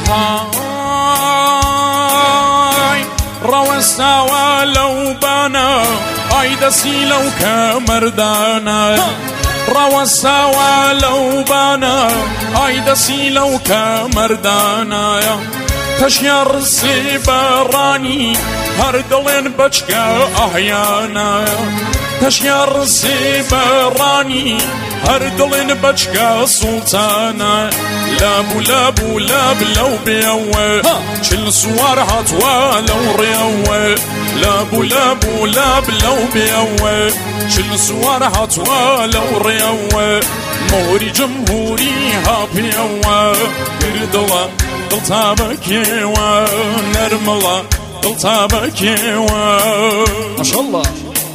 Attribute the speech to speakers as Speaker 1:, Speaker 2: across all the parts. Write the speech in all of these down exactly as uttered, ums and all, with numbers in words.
Speaker 1: هاي روسا لو بنا اي دسي لو كمردانا روسا لو بنا اي دسي لو كمردانا تشير سيبراني هردلين بچكا احيانا تشير سيبراني هردلين بچكا سلطانا لابو لابو لاب لو بيوه شل سوار هاتوا لو ريوه لابو لابو لاب لو بيوه شل سوار هاتوا لو ريوه مهوري جمهوري هابيوه بردلا دلتابك يوا نرملا دلتابك يوا
Speaker 2: ما شاء الله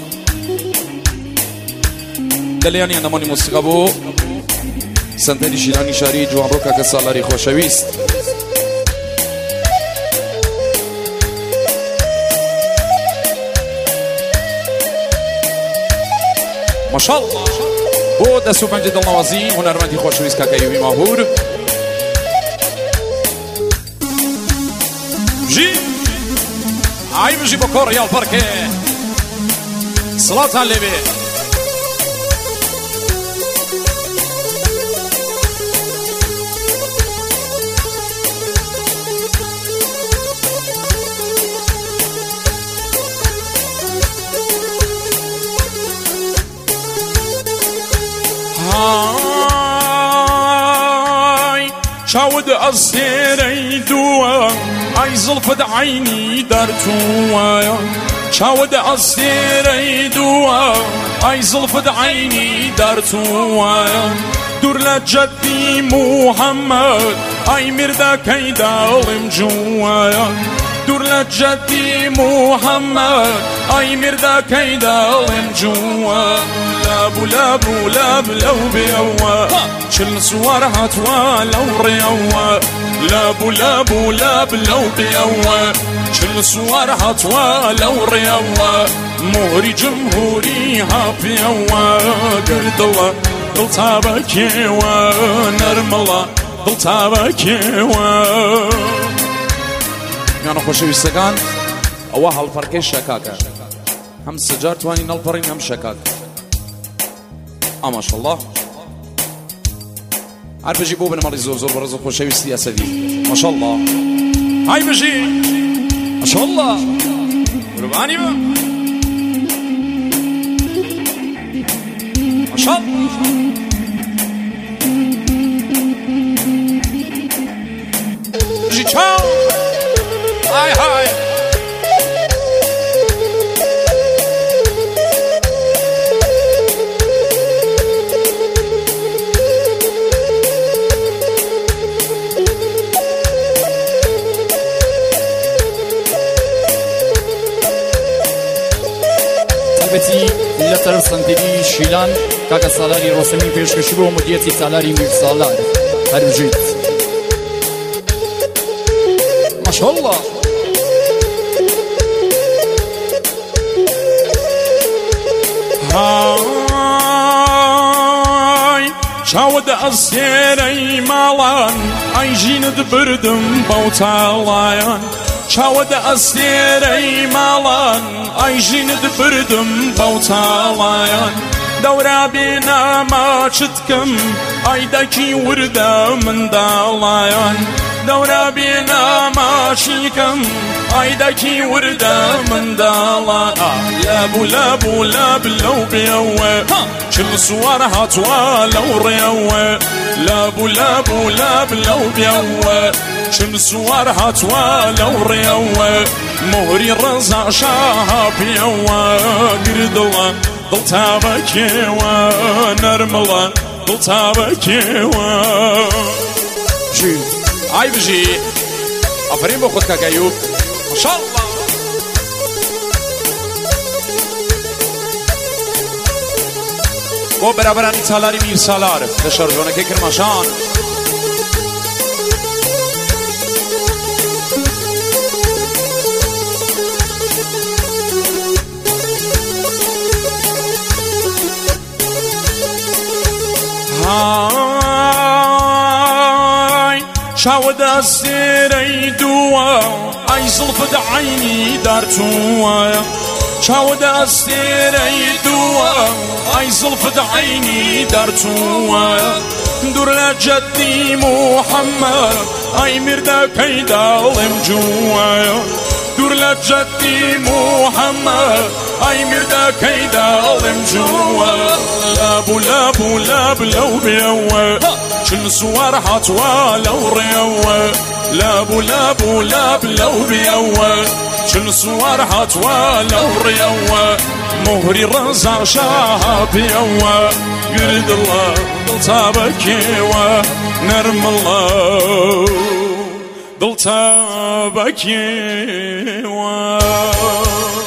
Speaker 2: دلیانی اندمانی موسیقى بو سنتنی شیرانی شاری جوان روکا که سالاری خوشویست ما شاء الله بو دستو پنج دلنوازی هنرمندی خوشویست که کیوی ماهور جي هاي بجي بكور يا البركة صلاة على النبي
Speaker 1: هاي شاود أصيري دوا اي زلفد عيني دارتوا شاود أصيري دوا اي زلفد عيني دارتوا دور لجدي محمد اي مردا كيدا جوا دور لجدي محمد اي مردا كيدا جوا لابو لابو لاب لو بيوا شل سوار هاتوا لو ريوا لابو لابو لاب لو بيوا شل سوار هاتوا لو ريوا مهري جمهوري هابيوا قرد الله دلتابك يوا نرم الله دلتابك يوا
Speaker 2: میانو خوشویستگان اوه هالفرکه شکاکه هم سجار توانی نالپرین هم شکاک اما شاء الله هر بجی بو بنمالی زور زور برزو خوشویستی اسدی ما شاء الله
Speaker 1: هاي بجي
Speaker 2: ما شاء الله
Speaker 1: قرباني با
Speaker 2: ما شاء الله
Speaker 1: بجي تشاو هاي هاي
Speaker 2: البته لطرف سنتری شیلان کاکا سالاری رسمی پیشکشی بو مدیتی سالاری میل سالار هر بجید ما شاء الله
Speaker 1: هاي شاود أصيري مالان أي جيند بردم بوتالايان شاود أصيري مالان أي جيند بردم بوتالايان دورا بينا ما شتكم أي داكي وردا من دالايان دورا بينا ما شيكم أي داكي وردا من دالايان لابو لابو لاب لو بيوه شل سوار هاتوا لو ريوه لابو لابو لاب لو بيوه شل سوار هاتوا لو ريوه مهري الرزا شاها بيوه قرد الله دلتابك يوا نرم الله دلتابك يوا
Speaker 2: جي
Speaker 1: هاي بجي
Speaker 2: افرین با خود که گیوب
Speaker 1: ما شاء الله
Speaker 2: با برابرانی سالاری میر سالار دشارجانه که کرماشان
Speaker 1: شاود السيري دوا عيزلف عيني دارتوا شاود السيري دوا عيزلف عيني دارتوا دور لجدي محمد اي مردا كيدا لمجوا دور لجدي محمد اي مردا كيدا لمجوا لابو لابو لاب لو بيوا شن صور حطوا لو ريوا لابو لابو لاب لو بيوا شن صور حطوا لو ريوا مهري رزا شاب يوا يرد الله دلتابك يوا نرم الله دلتابك يوا